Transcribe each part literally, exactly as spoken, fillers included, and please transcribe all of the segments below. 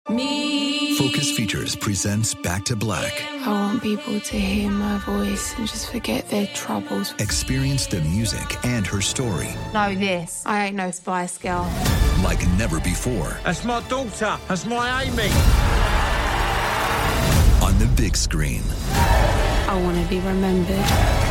Me. Focus Features presents Back to Black. I want people to hear my voice and just forget their troubles. Experience the music and her story. Know this, I ain't no Spice Girl. Like never before. That's my daughter. That's my Amy. On the big screen. I want to be remembered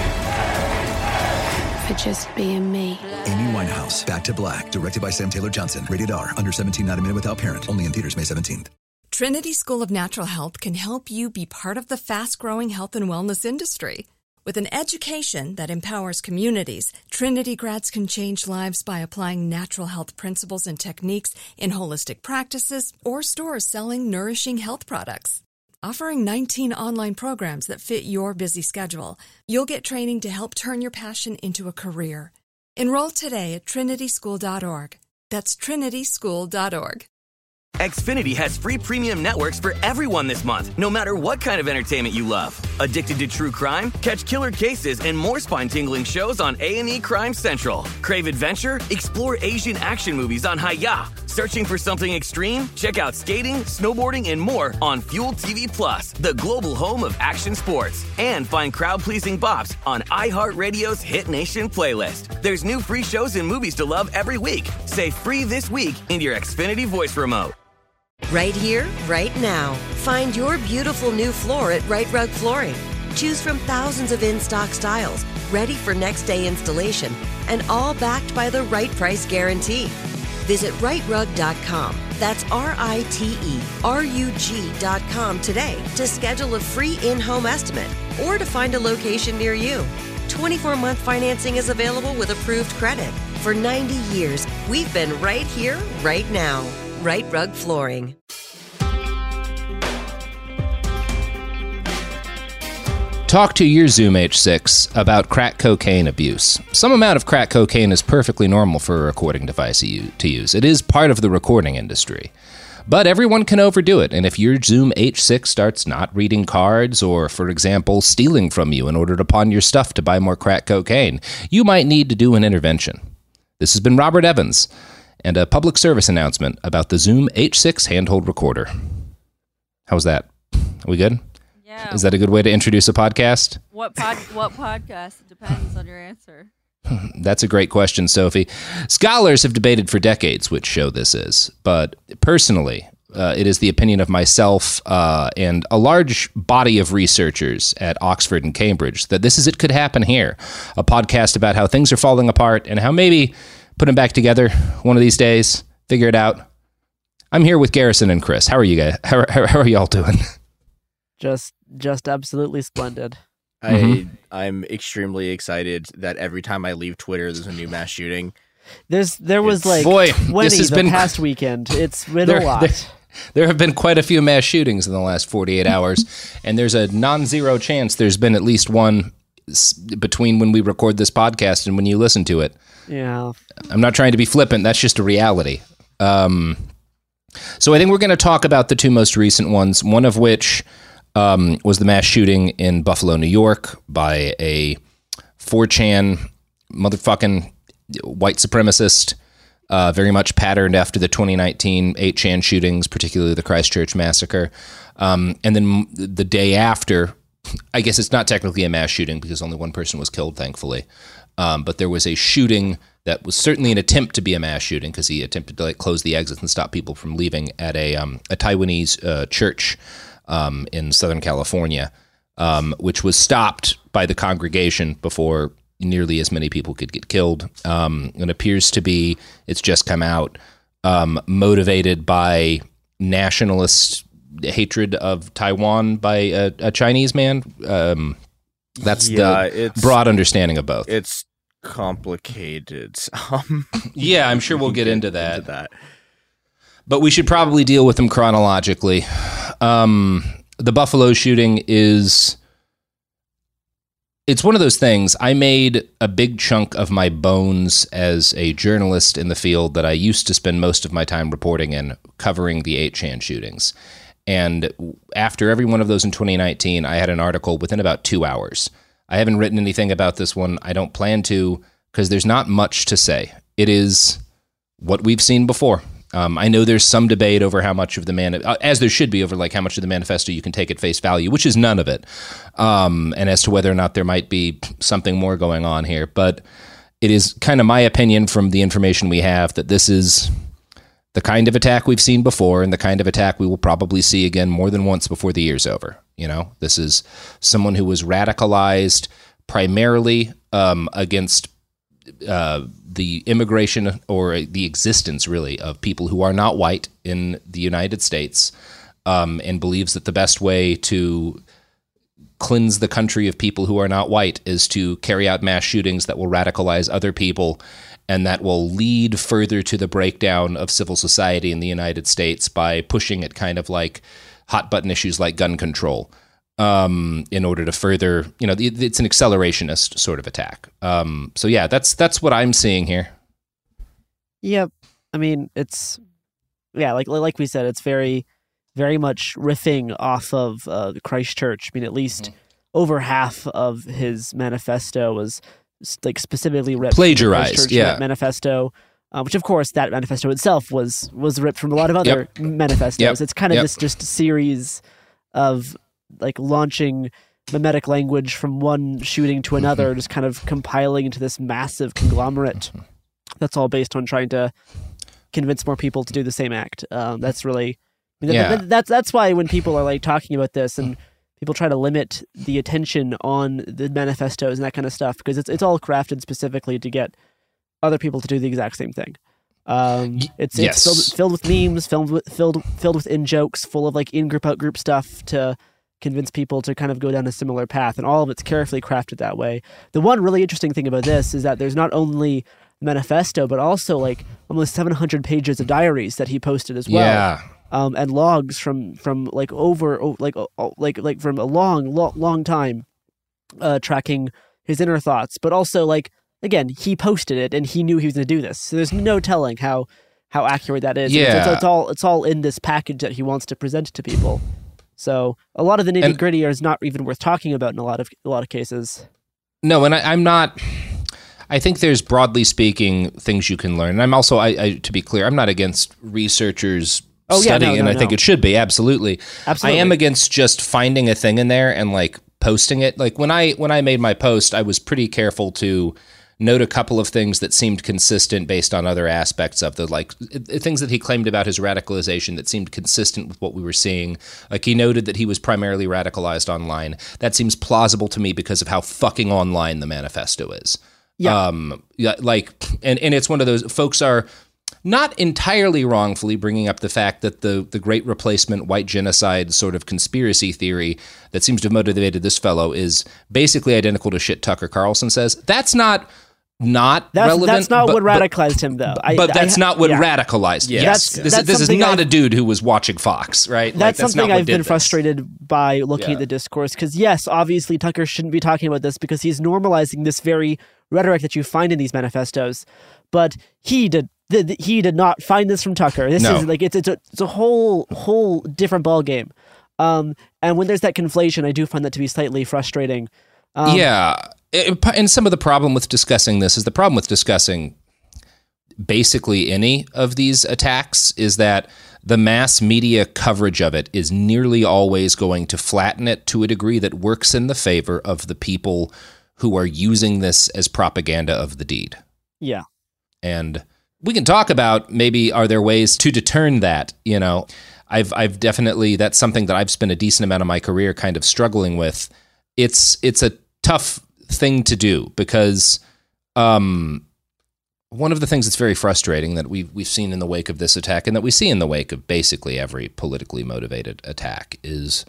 for just being me. Amy Winehouse, Back to Black, directed by Sam Taylor Johnson. Rated R, under seventeen, not a minute without parent. Only in theaters May seventeenth. Trinity School of Natural Health can help you be part of the fast-growing health and wellness industry. With an education that empowers communities, Trinity grads can change lives by applying natural health principles and techniques in holistic practices or stores selling nourishing health products. Offering nineteen online programs that fit your busy schedule, you'll get training to help turn your passion into a career. Enroll today at trinity school dot org. That's trinity school dot org. Xfinity has free premium networks for everyone this month, no matter what kind of entertainment you love. Addicted to true crime? Catch killer cases and more spine-tingling shows on A and E Crime Central. Crave adventure? Explore Asian action movies on Hi-Ya. Searching for something extreme? Check out skating, snowboarding, and more on Fuel T V Plus, the global home of action sports. And find crowd-pleasing bops on iHeartRadio's Hit Nation playlist. There's new free shows and movies to love every week. Say free this week in your Xfinity voice remote. Right here, right now. Find your beautiful new floor at Rite Rug Flooring. Choose from thousands of in-stock styles, ready for next day installation, and all backed by the right price guarantee. Visit rite rug dot com. That's R I T E R U G dot com today to schedule a free in-home estimate or to find a location near you. twenty-four month financing is available with approved credit. For ninety years, we've been right here, right now. Rite Rug Flooring. Talk to your Zoom H six about crack cocaine abuse. Some amount of crack cocaine is perfectly normal for a recording device to use. It is part of the recording industry. But everyone can overdo it, and if your Zoom H six starts not reading cards or, for example, stealing from you in order to pawn your stuff to buy more crack cocaine, you might need to do an intervention. This has been Robert Evans, and a public service announcement about the Zoom H six handheld recorder. How's that? Are we good? Yeah. Is that a good way to introduce a podcast? What pod? What podcast? It depends on your answer. That's a great question, Sophie. Scholars have debated for decades which show this is, but personally, uh, it is the opinion of myself uh, and a large body of researchers at Oxford and Cambridge that this is It Could Happen Here, a podcast about how things are falling apart and how maybe put them back together one of these days, figure it out. I'm here with Garrison and Chris. How are you guys? How, how, how are y'all doing? Just, just absolutely splendid. I, Mm-hmm. I'm extremely excited that every time I leave Twitter, there's a new mass shooting. There's, there was It's- like Boy, twenty this has the been- past weekend. It's been There- a lot. there- There have been quite a few mass shootings in the last forty-eight hours, and there's a non-zero chance there's been at least one s- between when we record this podcast and when you listen to it. Yeah. I'm not trying to be flippant. That's just a reality. Um, so I think we're going to talk about the two most recent ones, one of which um, was the mass shooting in Buffalo, New York by a four chan motherfucking white supremacist, uh, very much patterned after the twenty nineteen eight chan shootings, particularly the Christchurch massacre. Um, and then the day after, I guess it's not technically a mass shooting because only one person was killed, thankfully. Um, but there was a shooting that was certainly an attempt to be a mass shooting because he attempted to like close the exits and stop people from leaving at a um, a Taiwanese uh, church um, in Southern California, um, which was stopped by the congregation before nearly as many people could get killed. Um, it appears to be, it's just come out, um, motivated by nationalist hatred of Taiwan by a, a Chinese man. Um, that's Yeah, the it's- broad understanding of both. It's complicated. Um, Yeah, I'm sure we'll get into that. into that. But we should probably deal with them chronologically. Um, the Buffalo shooting is... It's one of those things. I made a big chunk of my bones as a journalist in the field that I used to spend most of my time reporting in, covering the eight chan shootings. And after every one of those in twenty nineteen, I had an article within about two hours. I haven't written anything about this one. I don't plan to, because there's not much to say. It is what we've seen before. Um, I know there's some debate over how much of the man, uh, as there should be, over like how much of the manifesto you can take at face value, which is none of it, um, and as to whether or not there might be something more going on here. But it is kind of my opinion from the information we have that this is the kind of attack we've seen before, and the kind of attack we will probably see again more than once before the year's over. You know, this is someone who was radicalized primarily um, against uh, the immigration or the existence, really, of people who are not white in the United States, um, and believes that the best way to cleanse the country of people who are not white is to carry out mass shootings that will radicalize other people, and that will lead further to the breakdown of civil society in the United States by pushing at kind of like hot button issues like gun control, um, in order to further, you know, it's an accelerationist sort of attack. Um, so yeah, that's that's what I'm seeing here. Yep. I mean, it's, yeah, like like we said, it's very, very much riffing off of uh, Christchurch. I mean, at least mm-hmm. over half of his manifesto was like specifically ripped plagiarized, from the yeah. manifesto, uh, which of course that manifesto itself was was ripped from a lot of other yep. manifestos. Yep. It's kind of yep. this just series of like launching mimetic language from one shooting to another, mm-hmm. just kind of compiling into this massive conglomerate. That's all based on trying to convince more people to do the same act. Um, that's really, I mean, yeah. that, that, that's that's why when people are like talking about this and people try to limit the attention on the manifestos and that kind of stuff, because it's it's all crafted specifically to get other people to do the exact same thing. Um, it's yes. it's filled, filled with memes, filled with filled filled with in jokes, full of like in group out group stuff to convince people to kind of go down a similar path, and all of it's carefully crafted that way. The one really interesting thing about this is that there's not only manifesto, but also like almost seven hundred pages of diaries that he posted as well. Yeah. Um, and logs from, from like over oh, like oh, like like from a long long long time, uh, tracking his inner thoughts. But also like again, he posted it and he knew he was going to do this. So there's no telling how how accurate that is. Yeah. It's, it's, it's all it's all in this package that he wants to present to people. So a lot of the nitty gritty is not even worth talking about in a lot of a lot of cases. No, and I, I'm not. I think there's, broadly speaking, things you can learn. And I'm also, I, I, to be clear, I'm not against researchers oh, studying, yeah, no, and no, I think no. it should be, absolutely. Absolutely. I am against just finding a thing in there and like posting it. Like when I when I made my post, I was pretty careful to note a couple of things that seemed consistent based on other aspects of the, like, things that he claimed about his radicalization that seemed consistent with what we were seeing. Like, he noted that he was primarily radicalized online. That seems plausible to me because of how fucking online the manifesto is. Yeah. Um, yeah, like, and, and it's one of those, folks are not entirely wrongfully bringing up the fact that the, the Great Replacement white genocide sort of conspiracy theory that seems to have motivated this fellow is basically identical to shit Tucker Carlson says. That's not not that's, relevant. That's not but, what radicalized him, though. I, but that's I, not what yeah. radicalized. Yeah. Yes, That's, this, that's this is not I've, a dude who was watching Fox, right? That's, like, that's something not what I've did been this. frustrated by looking Yeah. at the discourse, because yes, obviously Tucker shouldn't be talking about this because he's normalizing this very rhetoric that you find in these manifestos, but he did. He did not find this from Tucker. This No. is like it's it's a it's a whole whole different ballgame. Um, and when there's that conflation, I do find that to be slightly frustrating. Um, yeah. It, and some of the problem with discussing this is the problem with discussing basically any of these attacks is that the mass media coverage of it is nearly always going to flatten it to a degree that works in the favor of the people who are using this as propaganda of the deed. Yeah. And we can talk about maybe are there ways to deter that, you know. I've I've definitely, that's something that I've spent a decent amount of my career kind of struggling with. It's it's a tough thing to do because um, one of the things that's very frustrating that we've, we've seen in the wake of this attack and that we see in the wake of basically every politically motivated attack is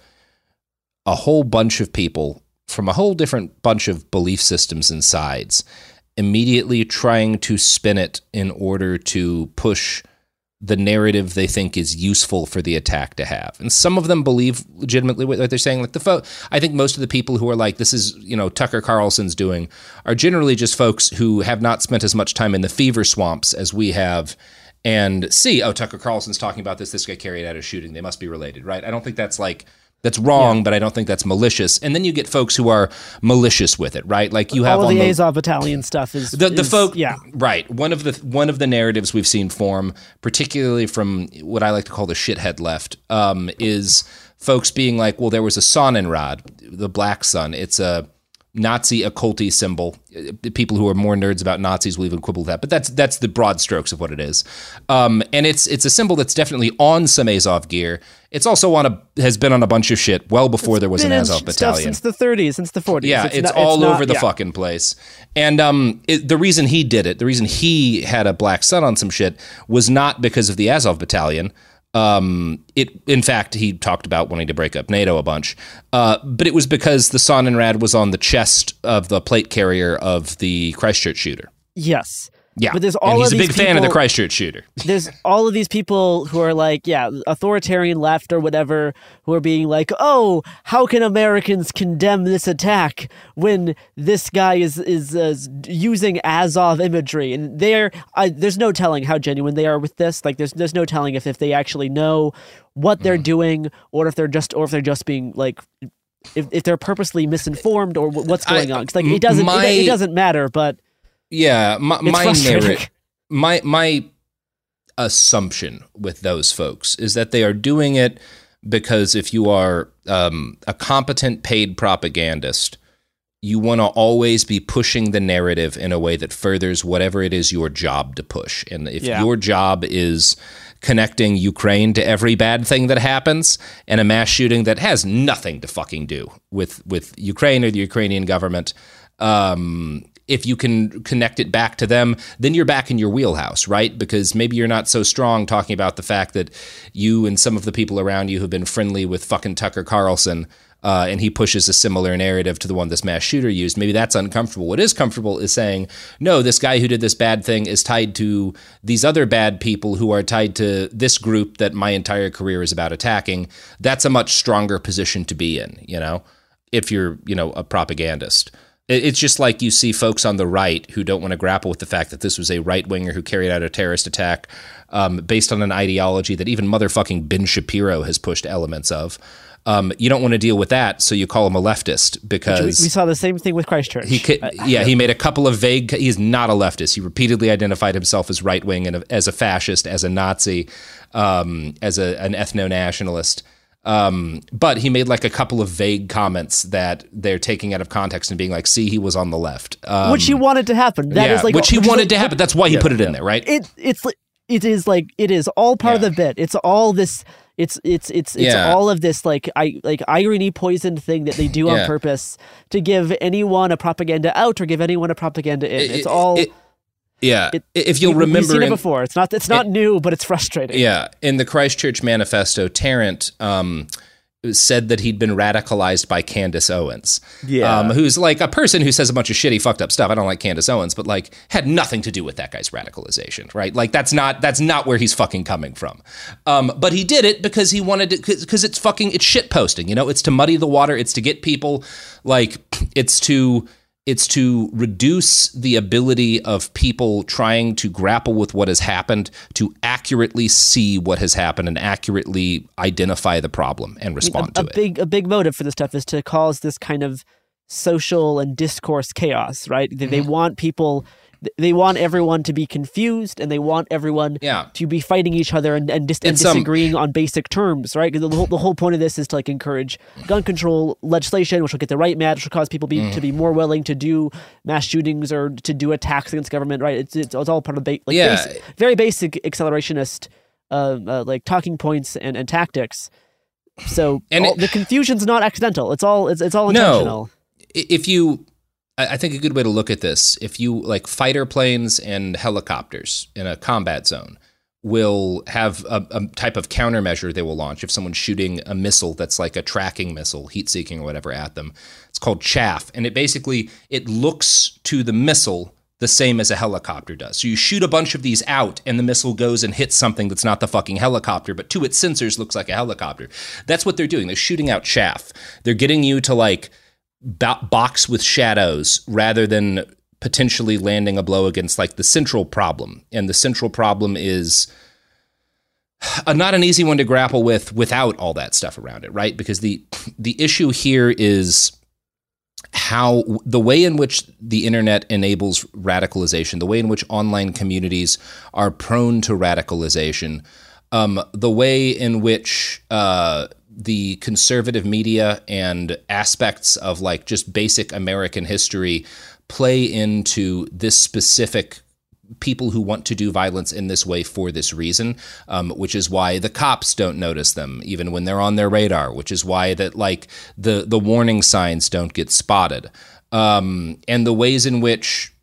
a whole bunch of people from a whole different bunch of belief systems and sides immediately trying to spin it in order to push the narrative they think is useful for the attack to have. And some of them believe legitimately what they're saying. Like the fo- I think most of the people who are like, this is, you know, Tucker Carlson's doing, are generally just folks who have not spent as much time in the fever swamps as we have and see, oh, Tucker Carlson's talking about this, this guy carried out a shooting, they must be related, right? I don't think that's like That's wrong, Yeah. but I don't think that's malicious. And then you get folks who are malicious with it, right? Like you have all of on the the Azov Battalion stuff is the the is- folk, yeah. right? One of the one of the narratives we've seen form, particularly from what I like to call the shithead left, um, is folks being like, "Well, there was a Sonnenrad, the black sun. It's a Nazi occulty symbol." People who are more nerds about Nazis will even quibble with that, but that's that's the broad strokes of what it is. Um, and it's it's a symbol that's definitely on some Azov gear. It's also on a has been on a bunch of shit well before there was an Been in Azov stuff battalion since the thirties, since the forties. Yeah, it's, not- all not- over the yeah. fucking place. And um, it, the reason he did it, the reason he had a black sun on some shit, was not because of the Azov battalion. Um, it, in fact, he talked about wanting to break up NATO a bunch, uh, but it was because the Sonnenrad was on the chest of the plate carrier of the Christchurch shooter. Yes. Yeah, But there's all and he's of a these big fan of the people- Christchurch shooter. There's all of these people who are like, yeah, authoritarian left or whatever, who are being like, oh, how can Americans condemn this attack when this guy is is uh, using Azov imagery? And they're I, there's no telling how genuine they are with this. Like, there's there's no telling if, if they actually know what they're Mm. doing, or if they're just or if they're just being like. If, if they're purposely misinformed or wh- what's going I- on, 'cause, like it doesn't my- it, it doesn't matter. But Yeah, my It's my frustrating. narrative, my my assumption with those folks is that they are doing it because if you are um, a competent paid propagandist, you want to always be pushing the narrative in a way that furthers whatever it is your job to push. And if Yeah. your job is connecting Ukraine to every bad thing that happens and a mass shooting that has nothing to fucking do with, with Ukraine or the Ukrainian government, um, if you can connect it back to them, then you're back in your wheelhouse, right? Because maybe you're not so strong talking about the fact that you and some of the people around you have been friendly with fucking Tucker Carlson, uh, and he pushes a similar narrative to the one this mass shooter used. Maybe that's uncomfortable. What is comfortable is saying, no, this guy who did this bad thing is tied to these other bad people who are tied to this group that my entire career is about attacking. That's a much stronger position to be in, you know, if you're, you know, a propagandist. It's just like you see folks on the right who don't want to grapple with the fact that this was a right-winger who carried out a terrorist attack um, based on an ideology that even motherfucking Ben Shapiro has pushed elements of. Um, you don't want to deal with that, so you call him a leftist because... we, we saw the same thing with Christchurch. He ca- yeah, he made a couple of vague... He is not a leftist. He repeatedly identified himself as right-wing and as a fascist, as a Nazi, um, as a, an ethno-nationalist. Um, but he made like a couple of vague comments that they're taking out of context and being like, see, he was on the left. Um, which he wanted to happen. That yeah, is like which he which is wanted like- to happen. That's why he Yeah, put it in yeah. there, right? It it's li- it is like it is all part of Yeah. the bit. It's all this. It's it's it's it's Yeah. all of this like I like irony poisoned thing that they do on Yeah. purpose to give anyone a propaganda out or give anyone a propaganda in. It- It's it- all. it- yeah. it- if you'll we- remember... we've seen it in- before. It's not it's not new, but it's frustrating. Yeah, in the Christchurch Manifesto, Tarrant um, said that he'd been radicalized by Candace Owens. Yeah. Um, who's like a person who says a bunch of shitty, fucked up stuff. I don't like Candace Owens, but like had nothing to do with that guy's radicalization, right? Like that's not that's not where he's fucking coming from. Um, but he did it because he wanted to, because it's fucking it's shit posting. You know, it's to muddy the water. It's to get people like it's to. It's to reduce the ability of people trying to grapple with what has happened to accurately see what has happened and accurately identify the problem and I mean, respond a, to a it. big a big motive for this stuff is to cause this kind of social and discourse chaos, right? They, Mm-hmm. they want people, they want everyone to be confused, and they want everyone Yeah. to be fighting each other and and, dis- and It's, um, disagreeing on basic terms, right? 'Cause the whole, the whole point of this is to like encourage gun control legislation, which will get the right mad, which will cause people be, Mm. to be more willing to do mass shootings or to do attacks against government, right? It's it's, it's all part of ba- like Yeah. basic, very basic accelerationist uh, uh, like talking points and, and tactics. So And all, it- the confusion's not accidental. It's all it's, it's all intentional. No, if you, I I think a good way to look at this, if you like fighter planes and helicopters in a combat zone will have a, a type of countermeasure they will launch if someone's shooting a missile that's like a tracking missile, heat-seeking or whatever at them. It's called chaff, and it basically it looks to the missile the same as a helicopter does. So you shoot a bunch of these out and the missile goes and hits something that's not the fucking helicopter, but to its sensors looks like a helicopter. That's what they're doing. They're shooting out chaff. They're getting you to like bo- box with shadows rather than potentially landing a blow against like the central problem. And the central problem is uh, not an easy one to grapple with without all that stuff around it, right? Because the the issue here is how the way in which the internet enables radicalization, the way in which online communities are prone to radicalization, um, the way in which uh, the conservative media and aspects of like just basic American history play into this specific people who want to do violence in this way for this reason, um, which is why the cops don't notice them even when they're on their radar, which is why that like the the warning signs don't get spotted, um, and the ways in which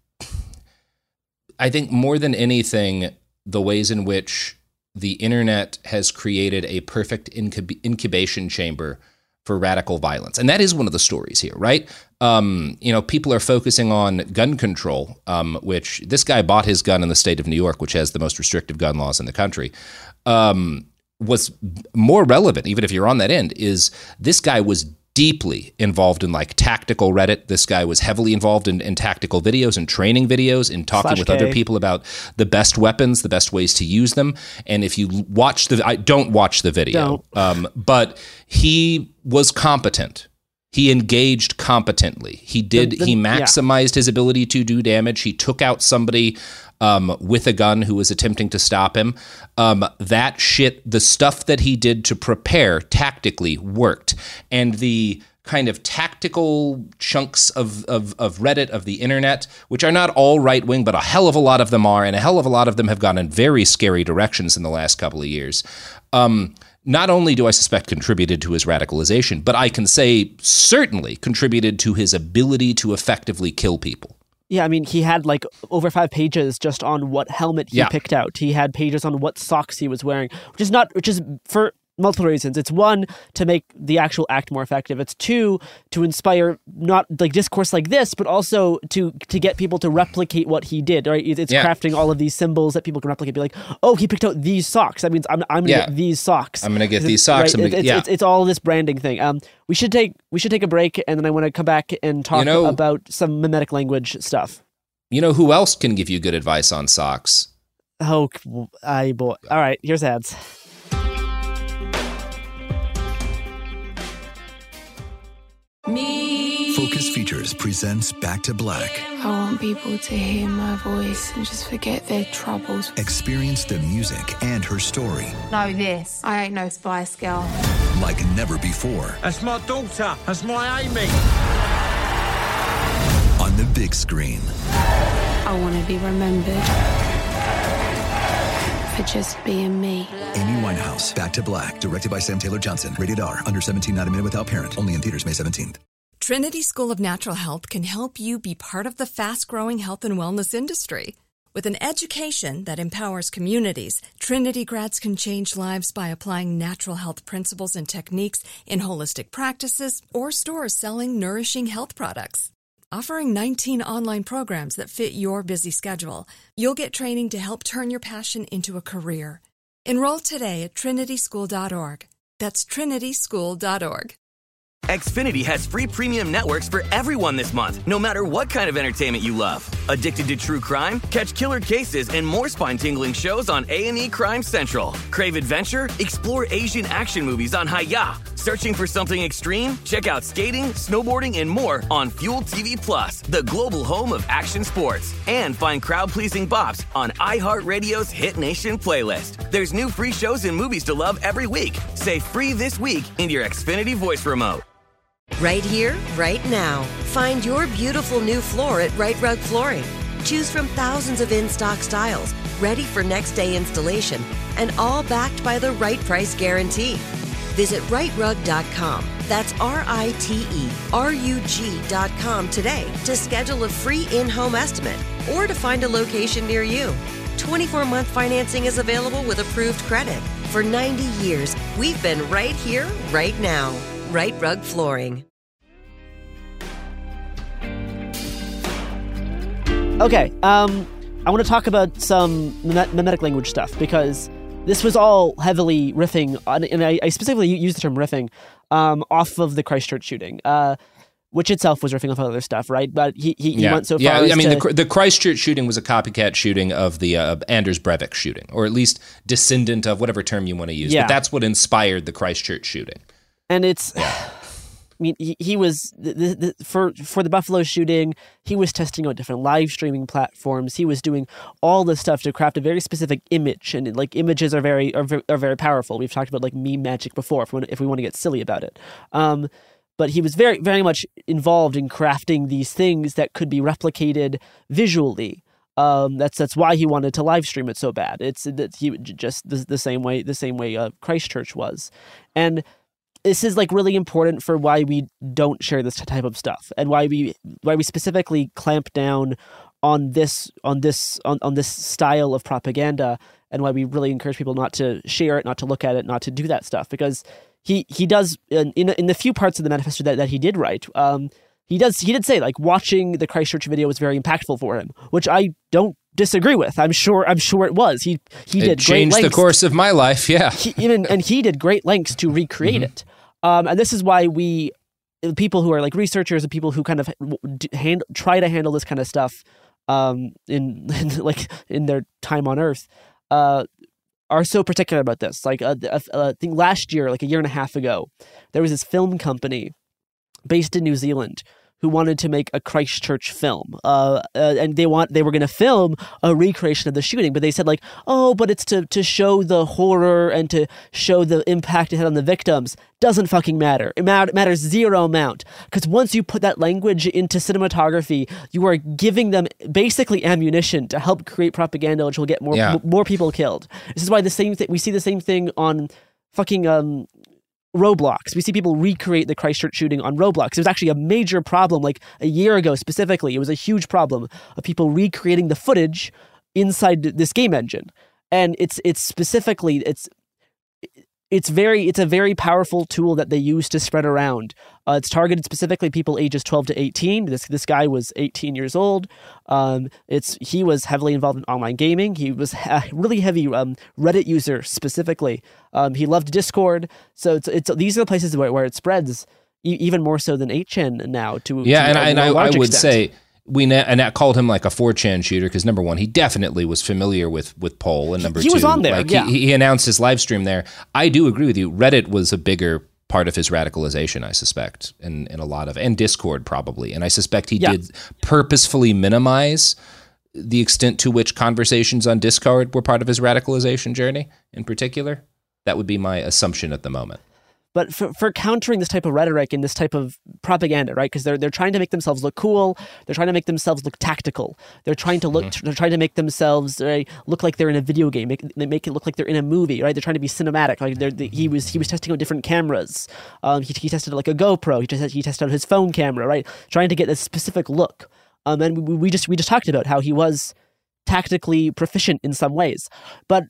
I think more than anything, the ways in which the internet has created a perfect incub- incubation chamber for radical violence. And that is one of the stories here, right? Um, you know, people are focusing on gun control, um, which this guy bought his gun in the state of New York, which has the most restrictive gun laws in the country. Um, what's more relevant, even if you're on that end, is this guy was deeply involved in like tactical Reddit. This guy was heavily involved in, in tactical videos and training videos and talking Slash with K. other people about the best weapons, the best ways to use them. And if you watch the, I don't watch the video, um, but he was competent. He engaged competently. He did, The- the- he yeah. maximized his ability to do damage. He took out somebody um, with a gun who was attempting to stop him. Um, that shit, the stuff that he did to prepare tactically worked. And the kind of tactical chunks of, of, of Reddit, of the internet, which are not all right-wing, but a hell of a lot of them are, and a hell of a lot of them have gone in very scary directions in the last couple of years. Um, not only do I suspect contributed to his radicalization, but I can say certainly contributed to his ability to effectively kill people. Yeah, I mean, he had like over five pages just on what helmet he Yeah. picked out. He had pages on what socks he was wearing, which is not, which is for multiple reasons. It's one, to make the actual act more effective. It's two, to inspire not like discourse like this, but also to to get people to replicate what he did. Right? It's Yeah. crafting all of these symbols that people can replicate. Be like, oh, he picked out these socks. That means I'm I'm gonna Yeah. get these socks. I'm gonna get It's- these socks. Right? I'm It's, gonna- it's, yeah. it's, it's all this branding thing. Um, we should take we should take a break, and then I want to come back and talk You know- about some mimetic language stuff. You know who else can give you good advice on socks? Oh, I boy. All right, here's ads. Me. Focus Features presents Back to Black. I want people to hear my voice and just forget their troubles. Experience the music and her story Know this. I ain't no Spice Girl. like never before That's my daughter. That's my Amy. on the big screen. I want to be remembered for just being me. Amy Winehouse, Back to Black, directed by Sam Taylor Johnson. Rated R, under seventeen, not a minute without parent. Only in theaters May seventeenth. Trinity School of Natural Health can help you be part of the fast-growing health and wellness industry. With an education that empowers communities, Trinity grads can change lives by applying natural health principles and techniques in holistic practices or stores selling nourishing health products. Offering nineteen online programs that fit your busy schedule, you'll get training to help turn your passion into a career. Enroll today at trinity school dot org. That's trinity school dot org. Xfinity has free premium networks for everyone this month, no matter what kind of entertainment you love. Addicted to true crime? Catch killer cases and more spine-tingling shows on A and E Crime Central. Crave adventure? Explore Asian action movies on Hi-Ya. Searching for something extreme? Check out skating, snowboarding, and more on Fuel T V Plus, the global home of action sports. And find crowd-pleasing bops on iHeartRadio's Hit Nation playlist. There's new free shows and movies to love every week. Say free this week in your Xfinity voice remote. Right here, right now. Find your beautiful new floor at Right Rug Flooring. Choose from thousands of in-stock styles, ready for next day installation, and all backed by the right price guarantee. Visit right rug dot com. That's R I T E R U G dot com today to schedule a free in-home estimate or to find a location near you. twenty-four month financing is available with approved credit. For ninety years, we've been right here, right now. Right Rug Flooring. Okay, um, I want to talk about some mime- mimetic language stuff because this was all heavily riffing, on, and I, I specifically use the term riffing, um, off of the Christchurch shooting. Uh, which itself was riffing off other stuff, right? But he he, he yeah. went so far. Yeah, as I mean, to, the, the Christchurch shooting was a copycat shooting of the uh, Anders Breivik shooting, or at least descendant of whatever term you want to use. Yeah. But that's what inspired the Christchurch shooting. And it's, yeah. I mean, he, he was the, the, for for the Buffalo shooting. He was testing out different live streaming platforms. He was doing all this stuff to craft a very specific image, and like images are very are, are very powerful. We've talked about like meme magic before, if we want, if we want to get silly about it. Um, But he was very, very much involved in crafting these things that could be replicated visually. Um, that's that's why he wanted to live stream it so bad. It's that he just the, the same way the same way uh, Christchurch was, and this is like really important for why we don't share this type of stuff, and why we why we specifically clamp down on this on this on, on this style of propaganda, and why we really encourage people not to share it, not to look at it, not to do that stuff, because. He he does in in the few parts of the manifesto that, that he did write. Um, he does he did say like watching the Christchurch video was very impactful for him, which I don't disagree with. I'm sure I'm sure it was. He he it did changed great the course of my life. Yeah, he, even and he did great lengths to recreate mm-hmm. it. Um, and this is why we people who are like researchers and people who kind of hand, try to handle this kind of stuff um, in, in like in their time on Earth. Uh, are so particular about this. Like, uh, uh, I think last year, like a year and a half ago, there was this film company based in New Zealand who wanted to make a Christchurch film. Uh, uh, and they want they were going to film a recreation of the shooting, but they said like, oh, but it's to, to show the horror and to show the impact it had on the victims. Doesn't fucking matter. It matter, matters zero amount. Because once you put that language into cinematography, you are giving them basically ammunition to help create propaganda, which will get more yeah. m- more people killed. This is why the same thing we see the same thing on fucking um, Roblox. We see people recreate the Christchurch shooting on Roblox. It was actually a major problem, like a year ago specifically. It was a huge problem of people recreating the footage inside this game engine, and it's it's specifically it's. It's very, it's a very powerful tool that they use to spread around. Uh, it's targeted specifically people ages twelve to eighteen. This this guy was eighteen years old. Um, it's he was heavily involved in online gaming. He was a really heavy um, Reddit user specifically. Um, he loved Discord. So it's it's these are the places where, where it spreads e- even more so than eight chan now. To yeah, to and, a, I, and a I, I would extent. say. We na- and that called him like a four chan shooter because number one, he definitely was familiar with with Pol, and number he two, was on there. Like yeah. he, he announced his live stream there. I do agree with you. Reddit was a bigger part of his radicalization, I suspect, in, in a lot of, and Discord probably. And I suspect he yeah. did purposefully minimize the extent to which conversations on Discord were part of his radicalization journey in particular. That would be my assumption at the moment. But for, for countering this type of rhetoric and this type of propaganda, right? Because they're they're trying to make themselves look cool. They're trying to make themselves look tactical. They're trying to look. Mm-hmm. They're trying to make themselves right, look like they're in a video game. Make, they make it look like they're in a movie, right? They're trying to be cinematic. Like they're, they, he was he was testing out different cameras. Um, he he tested like a GoPro. He just he tested out his phone camera, right? Trying to get a specific look. Um, and we, we just we just talked about how he was tactically proficient in some ways, but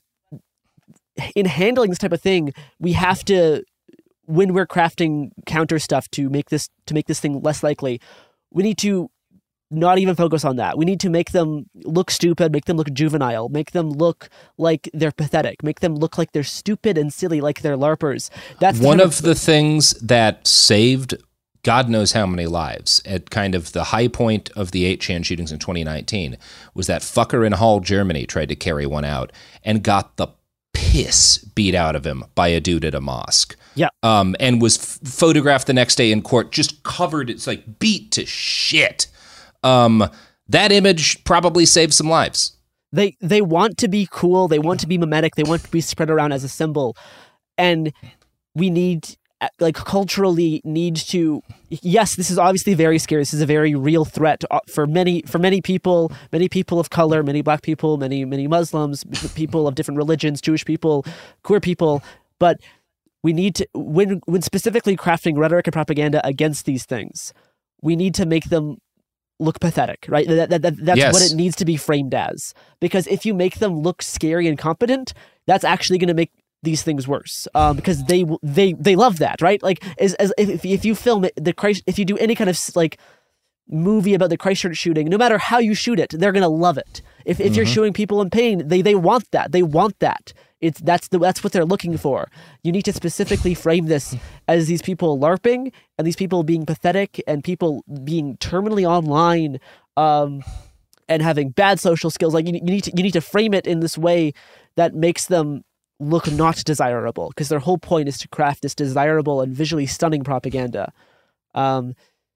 in handling this type of thing, we have to. When we're crafting counter stuff to make this to make this thing less likely, we need to not even focus on that. We need to make them look stupid, make them look juvenile, make them look like they're pathetic, make them look like they're stupid and silly, like they're LARPers. That's one of of the things that saved God knows how many lives at kind of the high point of the eight chan shootings in twenty nineteen was that fucker in Hall, Germany tried to carry one out and got the piss beat out of him by a dude at a mosque. Yeah. Um, and was f- photographed the next day in court, just covered. It's like beat to shit. Um, that image probably saved some lives. They they want to be cool. They want to be mimetic. They want to be spread around as a symbol. And we need, like, culturally need to, yes, this is obviously very scary. This is a very real threat for many, for many people, many people of color, many black people, many, many Muslims, people of different religions, Jewish people, queer people. But we need to, when, when specifically crafting rhetoric and propaganda against these things, we need to make them look pathetic, right? That, that, that, that's yes. what it needs to be framed as. Because if you make them look scary and competent, that's actually going to make these things worse, um, because they they they love that, right? Like, as, as if if you film it, the Christ, if you do any kind of like movie about the Christchurch shooting, no matter how you shoot it, they're gonna love it. If if mm-hmm. you're showing people in pain, they they want that. They want that. It's that's the that's what they're looking for. You need to specifically frame this as these people LARPing and these people being pathetic and people being terminally online um, and having bad social skills. Like you, you need to you need to frame it in this way that makes them look not desirable, because their whole point is to craft this desirable and visually stunning propaganda. Um,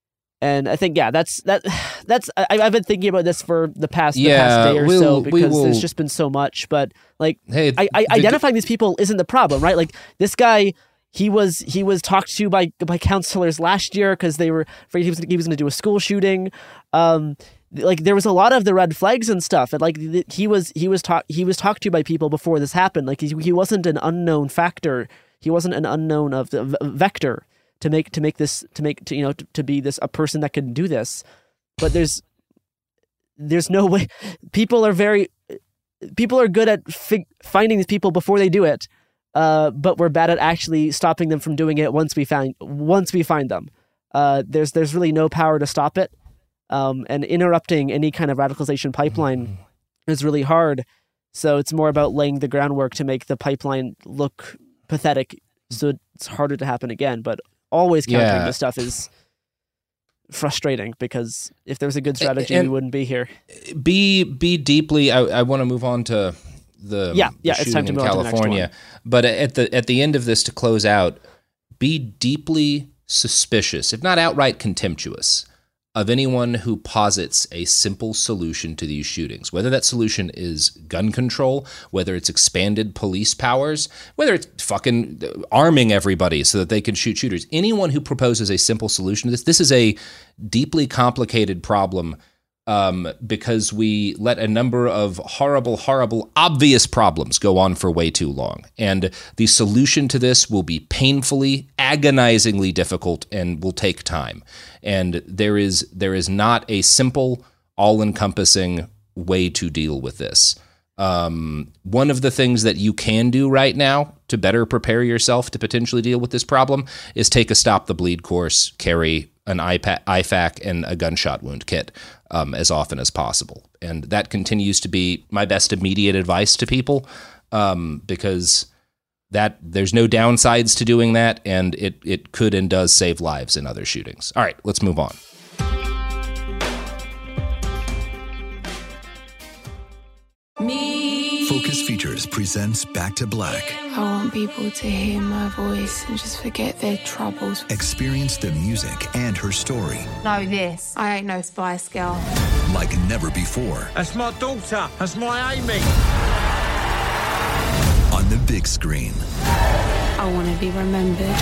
And I think, yeah, that's that. That's I, I've been thinking about this for the past, yeah, the past day or we'll, so because will, there's just been so much. But like, hey, I, I, the, identifying these people isn't the problem, right? Like this guy, he was he was talked to by by counselors last year because they were afraid he was he was going to do a school shooting. Um, like there was a lot of the red flags and stuff, and like he was he was talked he was talked to by people before this happened. Like he he wasn't an unknown factor. He wasn't an unknown of the vector. To make to make this to make to, you know to, to be this a person that can do this, but there's there's no way. People are very people are good at fig, finding these people before they do it, uh, but we're bad at actually stopping them from doing it once we find once we find them. Uh, there's there's really no power to stop it, um, and interrupting any kind of radicalization pipeline is really hard. So it's more about laying the groundwork to make the pipeline look pathetic, so it's harder to happen again. But always countering yeah. this stuff is frustrating, because if there was a good strategy, and we wouldn't be here. Be be deeply. I, I want to move on to the yeah yeah. The It's time to in move California, on to the next one. But at the at the end of this, to close out, be deeply suspicious, if not outright contemptuous, of anyone who posits a simple solution to these shootings, whether that solution is gun control, whether it's expanded police powers, whether it's fucking arming everybody so that they can shoot shooters. Anyone who proposes a simple solution to this, this is a deeply complicated problem um, because we let a number of horrible, horrible, obvious problems go on for way too long. And the solution to this will be painfully, agonizingly difficult and will take time. And there is there is not a simple, all-encompassing way to deal with this. Um, one of the things that you can do right now to better prepare yourself to potentially deal with this problem is take a Stop the Bleed course, carry an I P A- I FAK and a gunshot wound kit um, as often as possible. And that continues to be my best immediate advice to people um, because that there's no downsides to doing that, and it, it could and does save lives in other shootings. All right, let's move on. Me. Focus Features presents Back to Black. I want people to hear my voice and just forget their troubles. Experience the music and her story. Know this. I ain't no Spice Girl. Like never before. That's my daughter. That's my Amy. On the big screen. I want to be remembered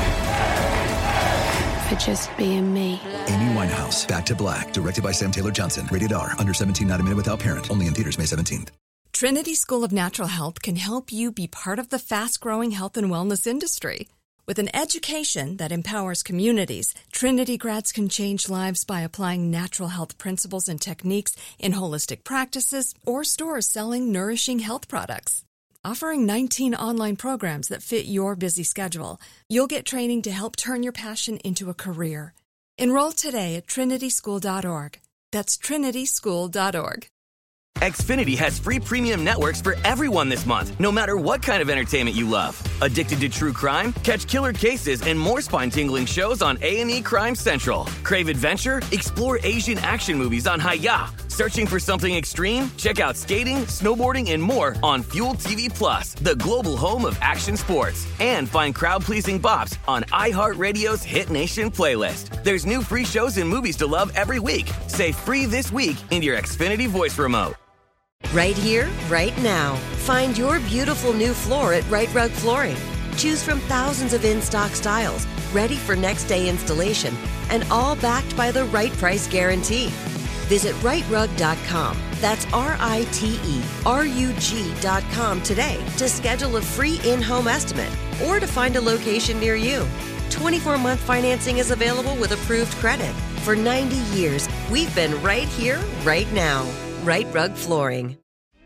for just being me. Amy Winehouse, Back to Black, directed by Sam Taylor Johnson. Rated R, under seventeen, not a minute without parent. Only in theaters May seventeenth. Trinity School of Natural Health can help you be part of the fast-growing health and wellness industry. With an education that empowers communities, Trinity grads can change lives by applying natural health principles and techniques in holistic practices or stores selling nourishing health products. Offering nineteen online programs that fit your busy schedule, you'll get training to help turn your passion into a career. Enroll today at trinity school dot org. That's trinity school dot org. Xfinity has free premium networks for everyone this month, no matter what kind of entertainment you love. Addicted to true crime? Catch killer cases and more spine-tingling shows on A and E Crime Central. Crave adventure? Explore Asian action movies on Hi-Ya. Searching for something extreme? Check out skating, snowboarding, and more on Fuel T V Plus, the global home of action sports. And find crowd-pleasing bops on iHeartRadio's Hit Nation playlist. There's new free shows and movies to love every week. Say free this week in your Xfinity voice remote. Right here, right now. Find your beautiful new floor at Right Rug Flooring. Choose from thousands of in-stock styles, ready for next day installation, and all backed by the right price guarantee. Visit right rug dot com. That's R I T E R U G dot com today to schedule a free in-home estimate or to find a location near you. twenty-four month financing is available with approved credit. For ninety years, we've been right here, right now. Right Rug Flooring.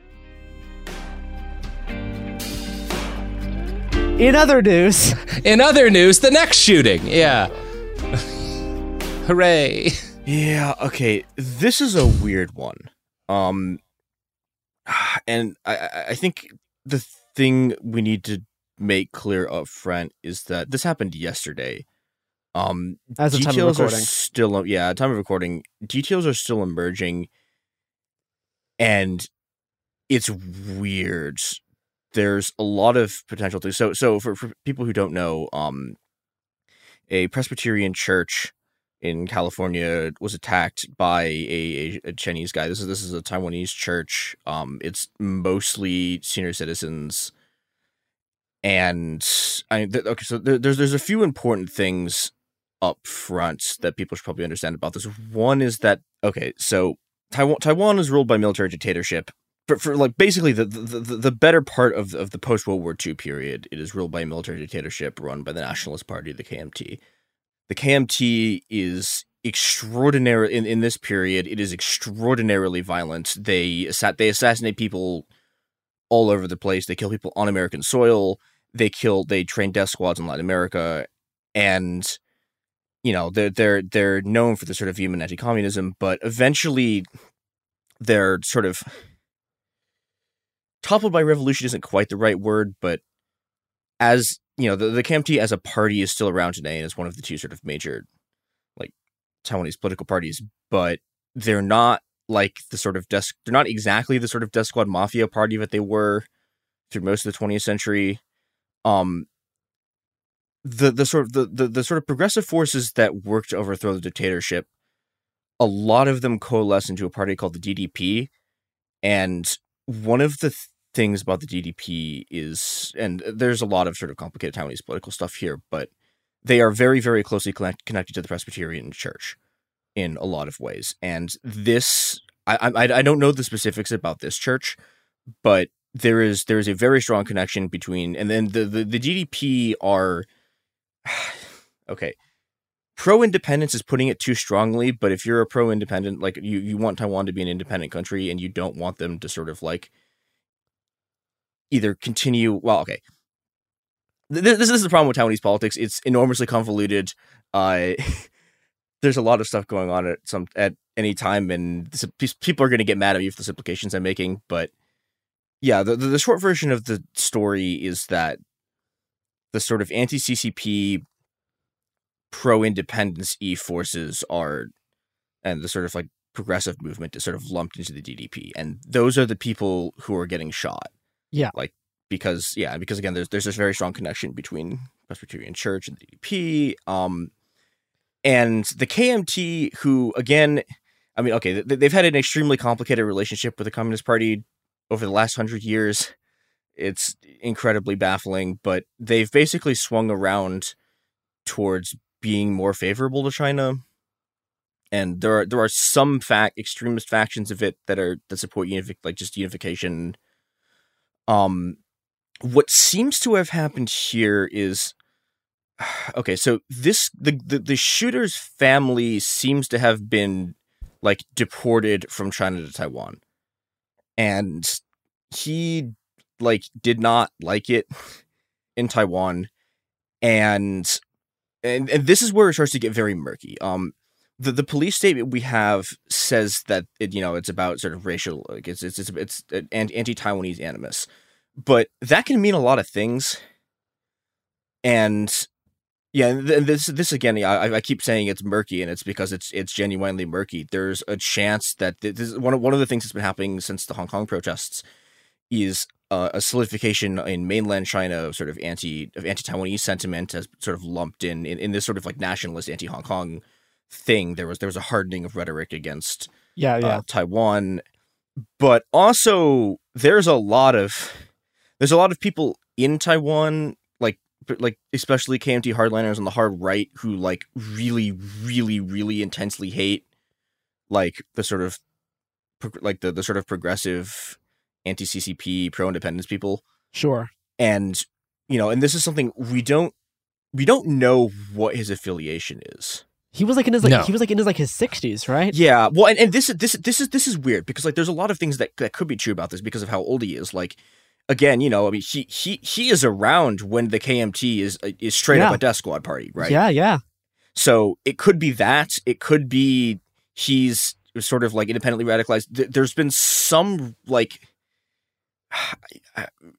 In other news. In other news, the next shooting. Yeah. Hooray. Yeah, okay. This is a weird one. Um and I I think the thing we need to make clear up front is that this happened yesterday. Um, As a time of details are recording. still, yeah, time of recording. Details are still emerging, and it's weird. There's a lot of potential things. So, so for, for people who don't know, um, a Presbyterian church in California was attacked by a, a, a Chinese guy. This is this is a Taiwanese church. Um, it's mostly senior citizens, and I th- okay. So there, there's there's a few important things up front that people should probably understand about this. One is that okay, so Taiwan Taiwan is ruled by military dictatorship. For, for like basically the, the, the, the better part of, of the post-World War Two period, it is ruled by a military dictatorship run by the Nationalist Party, the K M T. The K M T is extraordinary in, in this period. It is extraordinarily violent. They they assassinate people all over the place. They kill people on American soil. They kill. They train death squads in Latin America, and you know they're they're they're known for the sort of vehement anti-communism. But eventually, they're sort of toppled by revolution isn't quite the right word, but as you know, the, the K M T as a party is still around today and is one of the two sort of major, like, Taiwanese political parties, but they're not like the sort of desk, they're not exactly the sort of death squad mafia party that they were through most of the twentieth century. Um, the the sort of the, the, the sort of progressive forces that worked to overthrow the dictatorship, a lot of them coalesce into a party called the D D P, and one of the th- things about the D D P is, and there's a lot of sort of complicated Taiwanese political stuff here, but they are very, very closely connect- connected to the Presbyterian Church in a lot of ways. And this, I, I I don't know the specifics about this church, but there is there is a very strong connection between, and then the the, the D D P are okay. Pro-independence is putting it too strongly, but if you're a pro-independent, like you, you want Taiwan to be an independent country and you don't want them to sort of like either continue, well, okay. This, this is the problem with Taiwanese politics. It's enormously convoluted. Uh, there's a lot of stuff going on at some at any time, and this, people are going to get mad at me for the implications I'm making. But yeah, the, the the short version of the story is that the sort of anti-C C P pro-independence E forces are, and the sort of like progressive movement is sort of lumped into the D D P, and those are the people who are getting shot. Yeah, like because yeah, because again, there's there's this very strong connection between Presbyterian Church and the D D P, um, and the K M T, who again, I mean, okay, they've had an extremely complicated relationship with the Communist Party over the last hundred years. It's incredibly baffling, but they've basically swung around towards being more favorable to China, and there are there are some fact extremist factions of it that are that support unific like just unification. Um, what seems to have happened here is okay. So this the the, the shooter's family seems to have been like deported from China to Taiwan, and he like did not like it in Taiwan, and. And and this is where it starts to get very murky. Um, the, the police statement we have says that it, you know, it's about sort of racial, like it's it's it's, it's an anti-Taiwanese animus, but that can mean a lot of things. And yeah, this this again, I I keep saying it's murky, and it's because it's it's genuinely murky. There's a chance that this is one of one of the things that's been happening since the Hong Kong protests is uh, a solidification in mainland China of sort of anti of anti-Taiwanese sentiment has sort of lumped in, in in this sort of like nationalist anti-Hong Kong thing. There was there was a hardening of rhetoric against yeah, yeah. Uh, Taiwan, but also there's a lot of there's a lot of people in Taiwan, like like especially K M T hardliners on the hard right, who like really really really intensely hate like the sort of like the the sort of progressive anti-C C P, pro-independence people. Sure. And, you know, and this is something we don't, we don't know what his affiliation is. He was like in his, like, no. he was like in his, like his sixties, right? Yeah. Well, and, and this, this, this is, this is weird because like, there's a lot of things that, that could be true about this because of how old he is. Like, again, you know, I mean, he, he, he is around when the K M T is, is straight yeah. up a death squad party, right? Yeah. Yeah. So it could be that. It could be he's sort of like independently radicalized. There's been some like,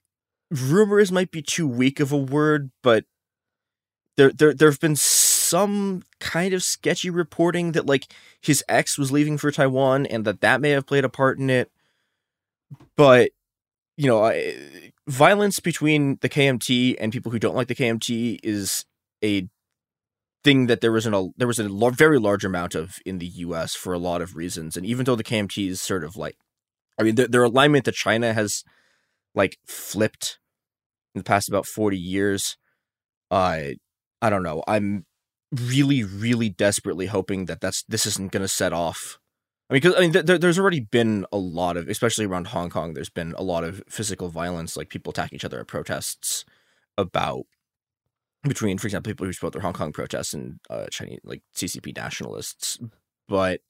rumors might be too weak of a word, but there there there have been some kind of sketchy reporting that like his ex was leaving for Taiwan and that that may have played a part in it. But you know, I, violence between the K M T and people who don't like the K M T is a thing that there was an, a there was a lo- very large amount of in the U S for a lot of reasons. And even though the K M T is sort of like, I mean, their, their alignment to China has like flipped in the past about forty years. Uh, I don't know. I'm really, really desperately hoping that that's this isn't going to set off. I mean, because I mean, th- there's already been a lot of, especially around Hong Kong, there's been a lot of physical violence, like people attacking each other at protests about between, for example, people who support their Hong Kong protests and uh, Chinese, like C C P nationalists. But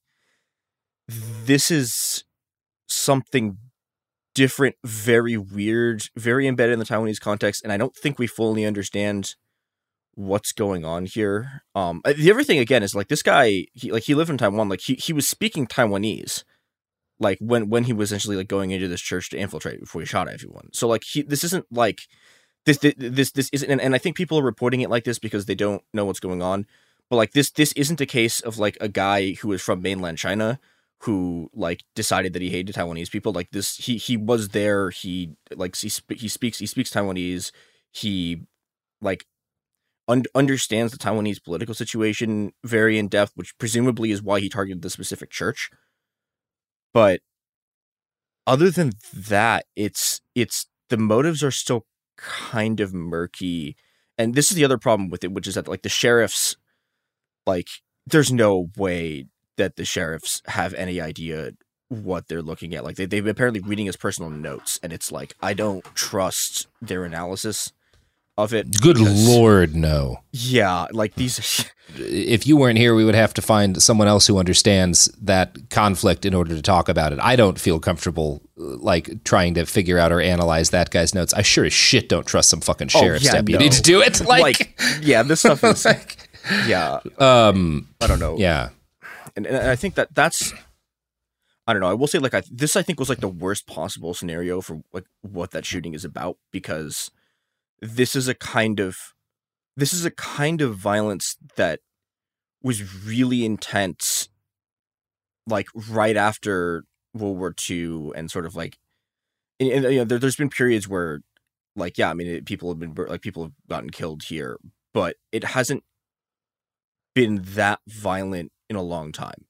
this is something different, very weird, very embedded in the Taiwanese context, and I don't think we fully understand what's going on here. Um, the other thing again is like this guy, he like he lived in Taiwan, like he he was speaking Taiwanese, like when when he was essentially like going into this church to infiltrate before he shot everyone. So like he this isn't like this this this, this isn't, and, and I think people are reporting it like this because they don't know what's going on. But like this this isn't a case of like a guy who is from mainland China who like decided that he hated Taiwanese people. Like this, he he was there. He like he sp- he speaks he speaks Taiwanese. He like. Un- understands the Taiwanese political situation very in depth, which presumably is why he targeted the specific church. But other than that, it's it's the motives are still kind of murky. And this is the other problem with it, which is that like the sheriffs, like there's no way that the sheriffs have any idea what they're looking at. Like they they've been apparently reading his personal notes, and it's like I don't trust their analysis of it. Good Lord, no. Yeah, like these. If you weren't here, we would have to find someone else who understands that conflict in order to talk about it. I don't feel comfortable like trying to figure out or analyze that guy's notes. I sure as shit don't trust some fucking sheriff's oh, yeah, deputy no. to do it. Like, like yeah, this stuff is like, yeah. Um, I don't know. Yeah, and, and I think that that's. I don't know. I will say like I, this. I think was like the worst possible scenario for like what that shooting is about, because this is a kind of this is a kind of violence that was really intense, like right after World War Two, and sort of like, and, and, you know, there, there's been periods where, like, yeah, I mean, it, people have been like people have gotten killed here, but it hasn't been that violent in a long time,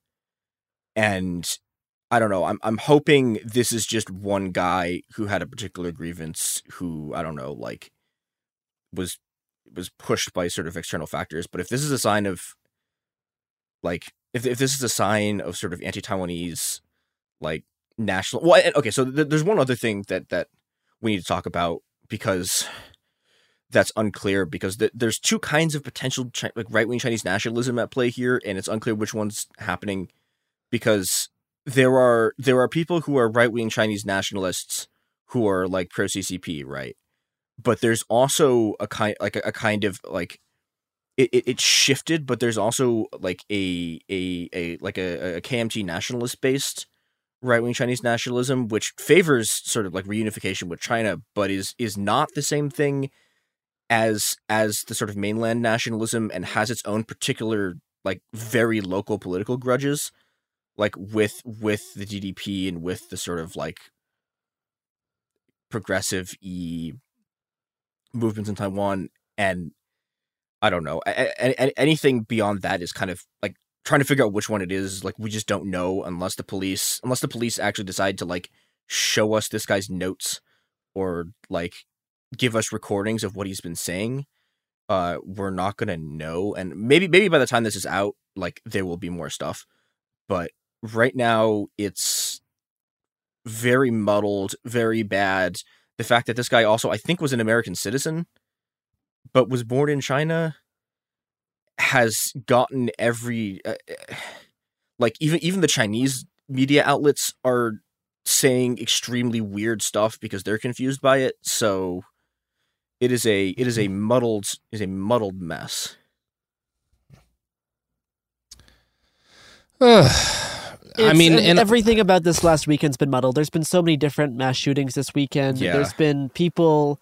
and I don't know. I'm I'm hoping this is just one guy who had a particular grievance, who I don't know, like. was was pushed by sort of external factors. But if this is a sign of like if if this is a sign of sort of anti-Taiwanese like national well okay so th- there's one other thing that that we need to talk about, because that's unclear, because th- there's two kinds of potential chi- like right-wing Chinese nationalism at play here, and it's unclear which one's happening, because there are there are people who are right-wing Chinese nationalists who are like pro-C C P, right? But there's also a kind like a, a kind of like it, it, it shifted, but there's also like a a, a like a, a K M T nationalist based right wing Chinese nationalism, which favors sort of like reunification with China, but is is not the same thing as as the sort of mainland nationalism, and has its own particular like very local political grudges, like with with the D D P and with the sort of like progressive e movements in Taiwan. And I don't know, a- a- anything beyond that is kind of like trying to figure out which one it is. Like we just don't know unless the police unless the police actually decide to like show us this guy's notes or like give us recordings of what he's been saying. Uh, we're not gonna know, and maybe maybe by the time this is out, like there will be more stuff. But right now, it's very muddled, very bad. The fact that this guy also, I think, was an American citizen, but was born in China, has gotten every uh, like even even the Chinese media outlets are saying extremely weird stuff because they're confused by it. So it is a it is a muddled is a muddled mess. I mean, and and everything about this last weekend's been muddled. There's been so many different mass shootings this weekend. Yeah. There's been people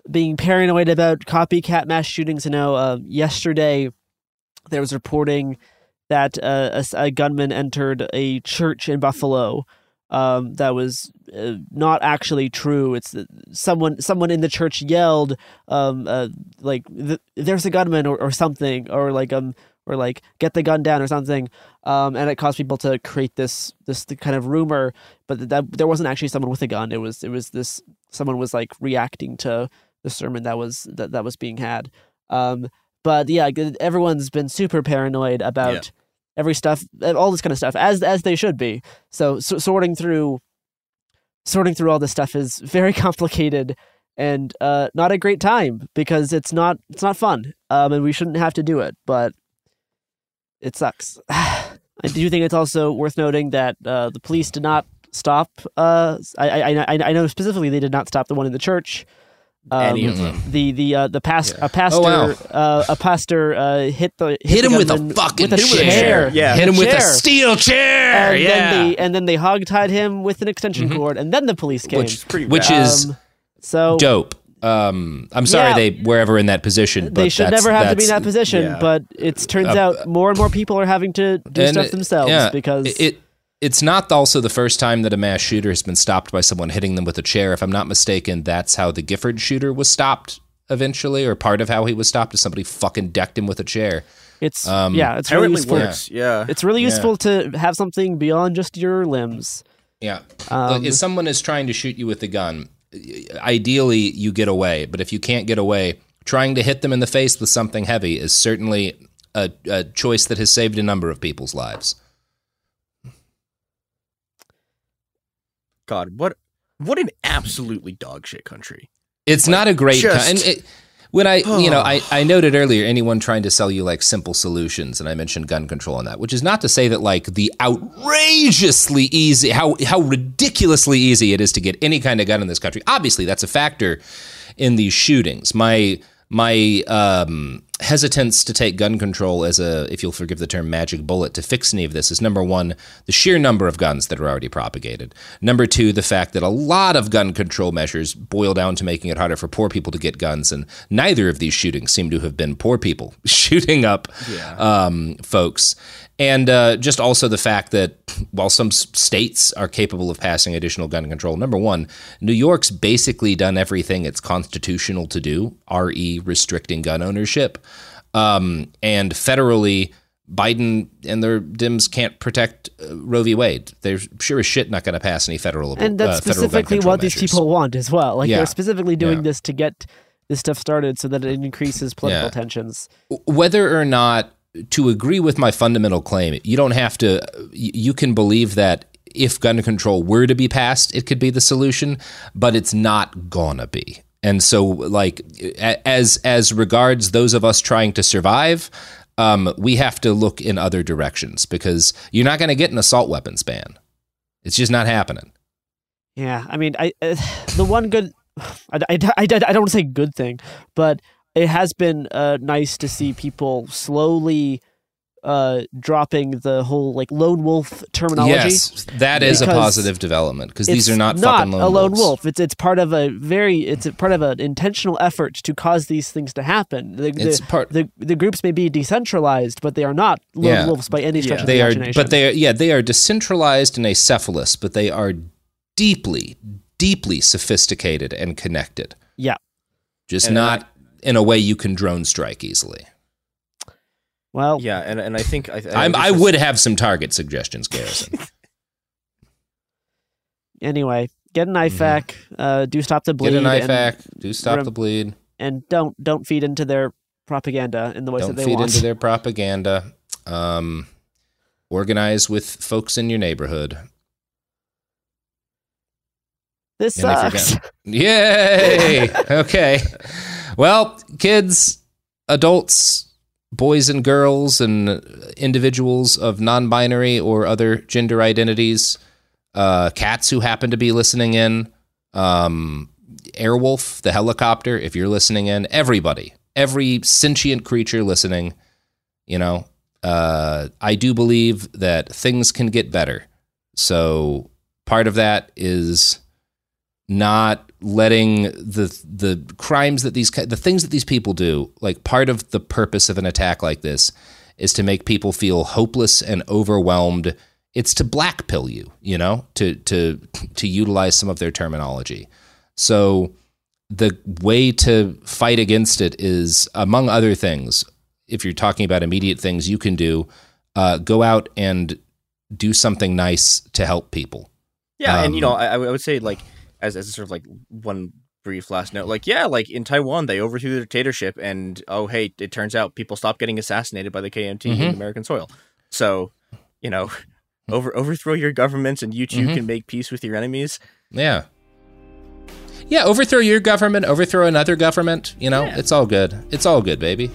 being paranoid about copycat mass shootings. You know, uh, yesterday there was reporting that uh, a, a gunman entered a church in Buffalo. Um, that was uh, not actually true. It's uh, someone someone in the church yelled, um, uh, like th- "There's a gunman" or, or something, or like um, or like "Get the gun down" or something, um, and it caused people to create this this kind of rumor. But that there wasn't actually someone with a gun. It was it was this someone was like reacting to the sermon that was that, that was being had. Um, but yeah, everyone's been super paranoid about. Yeah. Every stuff, all this kind of stuff, as as they should be. So, so sorting through, sorting through all this stuff is very complicated and uh, not a great time because it's not it's not fun, um, and we shouldn't have to do it. But it sucks. I do think it's also worth noting that uh, the police did not stop. Uh, I, I I I know specifically they did not stop the one in the church. Um, Any of them. The the uh, the past Yeah. a pastor Oh, wow. uh, a pastor uh, hit the hit, Hit the him with a gunman fucking with a chair. chair. Yeah. Hit him with a Chair. steel chair. And yeah. then they and then they hogtied him with an extension cord, and then the police came. Which is pretty Which rad. is Um, so dope. Um, I'm sorry Yeah. they were ever in that position. But they should that's- never have to be in that's- that position. yeah. But it turns Uh, out more and more people are having to do and stuff it- themselves yeah, because it, it it's not also the first time that a mass shooter has been stopped by someone hitting them with a chair. If I'm not mistaken, that's how the Gifford shooter was stopped eventually, or part of how he was stopped is somebody fucking decked him with a chair. it's um, yeah, it's really Apparently useful. works. Yeah. It's really Yeah. useful to have something beyond just your limbs. Yeah. Um, Look, if someone is trying to shoot you with a gun, ideally you get away. But if you can't get away, trying to hit them in the face with something heavy is certainly a, a choice that has saved a number of people's lives. God, what what an absolutely dog shit country. It's not a great just- time. And it, when I, you know, I, I noted earlier, anyone trying to sell you like simple solutions, and I mentioned gun control on that, which is not to say that like the outrageously easy, how how ridiculously easy it is to get any kind of gun in this country. Obviously, that's a factor in these shootings. My my um, hesitance to take gun control as a, if you'll forgive the term, magic bullet to fix any of this is, number one, the sheer number of guns that are already propagated. Number two, the fact that a lot of gun control measures boil down to making it harder for poor people to get guns, and neither of these shootings seem to have been poor people shooting up Yeah. um, folks. And uh, just also the fact that while some s- states are capable of passing additional gun control, number one, New York's basically done everything it's constitutional to do, that is restricting gun ownership. Um, and federally, Biden and their Dems can't protect uh, Roe v. Wade. They're sure as shit not going to pass any federal And that's uh, federal gun specifically control what these measures. people want as well. Like Yeah. they're specifically doing Yeah. this to get this stuff started so that it increases political Yeah. tensions. Whether or not to agree with my fundamental claim, you don't have to, you can believe that if gun control were to be passed, it could be the solution, but it's not gonna be. And so like, as, as regards those of us trying to survive, um, we have to look in other directions because you're not going to get an assault weapons ban. It's just not happening. Yeah, I mean, I uh, the one good, I, I, I, I don't want to say good thing, but it has been uh, nice to see people slowly uh, dropping the whole like lone wolf terminology. Yes, that is a Because positive development because these it's are not, not fucking lone a lone wolves. wolf. It's it's part of a very it's a part of an intentional effort to cause these things to happen. The, It's the, part- the the groups may be decentralized, but they are not lone Yeah. wolves by any stretch Yeah. of They the are, imagination. but they are, yeah, they are decentralized and acephalous, but they are deeply, deeply sophisticated and connected. yeah. Just And not in a way you can drone strike easily. Well, Yeah, and and I think I, I, I'm, I this is- would have some target suggestions, Garrison. anyway, get an I FAC. Uh, do stop the bleed. Mm-hmm. Get an and- I FAC. Do stop rem- the bleed. and don't don't feed into their propaganda in the ways Don't that they feed want. into their propaganda. Um, organize with folks in your neighborhood. This And I sucks. forgot- Yay! Okay. Well, kids, adults, boys and girls, and individuals of non-binary or other gender identities, uh, cats who happen to be listening in, um, Airwolf, the helicopter, if you're listening in, everybody, every sentient creature listening, you know, uh, I do believe that things can get better. So part of that is not letting the the crimes that these the things that these people do, like part of the purpose of an attack like this is to make people feel hopeless and overwhelmed. It's to blackpill you, you know, to to to utilize some of their terminology. So the way to fight against it is, among other things, if you're talking about immediate things you can do, uh, go out and do something nice to help people. Yeah, um, and you know, I, I would say, like, as as sort of like one brief last note, like, yeah, like in Taiwan they overthrew the dictatorship, and oh hey, it turns out people stopped getting assassinated by the K M T mm-hmm. in American soil. So, you know, over overthrow your governments, and you too mm-hmm. can make peace with your enemies. Yeah. Yeah, overthrow your government, overthrow another government, you know, yeah. It's all good. It's all good, baby.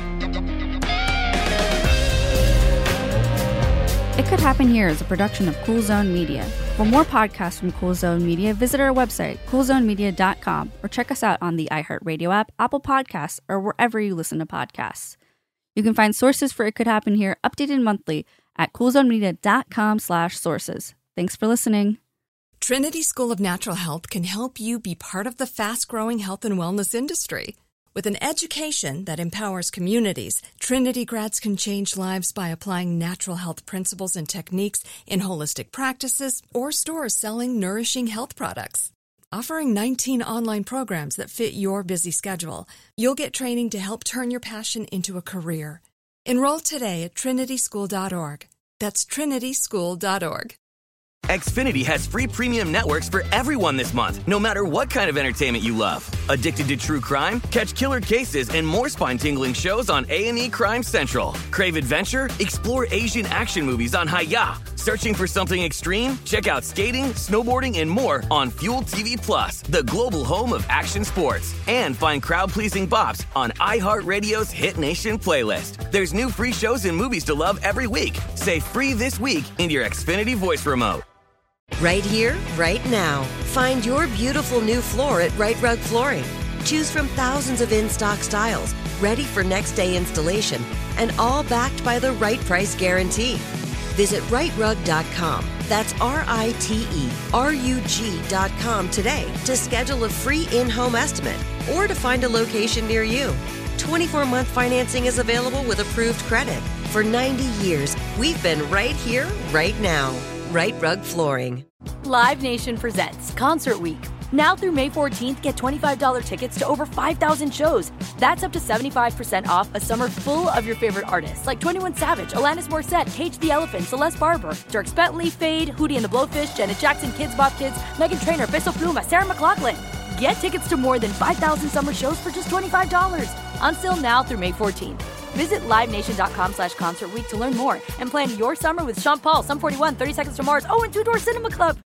It Could Happen Here is a production of Cool Zone Media. For more podcasts from Cool Zone Media, visit our website, cool zone media dot com, or check us out on the iHeartRadio app, Apple Podcasts, or wherever you listen to podcasts. You can find sources for It Could Happen Here updated monthly at cool zone media dot com slash sources. Thanks for listening. Trinity School of Natural Health can help you be part of the fast-growing health and wellness industry. With an education that empowers communities, Trinity grads can change lives by applying natural health principles and techniques in holistic practices or stores selling nourishing health products. Offering nineteen online programs that fit your busy schedule, you'll get training to help turn your passion into a career. Enroll today at trinity school dot org. That's trinity school dot org. Xfinity has free premium networks for everyone this month, no matter what kind of entertainment you love. Addicted to true crime? Catch killer cases and more spine-tingling shows on A and E Crime Central. Crave adventure? Explore Asian action movies on Hi-Ya. Searching for something extreme? Check out skating, snowboarding, and more on Fuel T V Plus, the global home of action sports. And find crowd-pleasing bops on iHeartRadio's Hit Nation playlist. There's new free shows and movies to love every week. Say free this week in your Xfinity voice remote. Right here, right now. Find your beautiful new floor at Right Rug Flooring. Choose from thousands of in-stock styles, ready for next day installation, and all backed by the right price guarantee. Visit right rug dot com. That's R I T E R U G dot com today to schedule a free in-home estimate or to find a location near you. twenty-four month financing is available with approved credit. For ninety years, we've been right here, right now. Right Rug Flooring. Live Nation presents Concert Week. Now through May fourteenth, get twenty-five dollars tickets to over five thousand shows. That's up to seventy-five percent off a summer full of your favorite artists like twenty-one Savage, Alanis Morissette, Cage the Elephant, Celeste Barber, Dierks Bentley, Fade, Hootie and the Blowfish, Janet Jackson, Kids Bop Kids, Meghan Trainor, Peso Pluma, Sarah McLachlan. Get tickets to more than five thousand summer shows for just twenty-five dollars. Until now through May fourteenth. Visit live nation dot com slash concert week to learn more and plan your summer with Sean Paul, Sum forty-one, thirty Seconds to Mars, oh, and Two Door Cinema Club.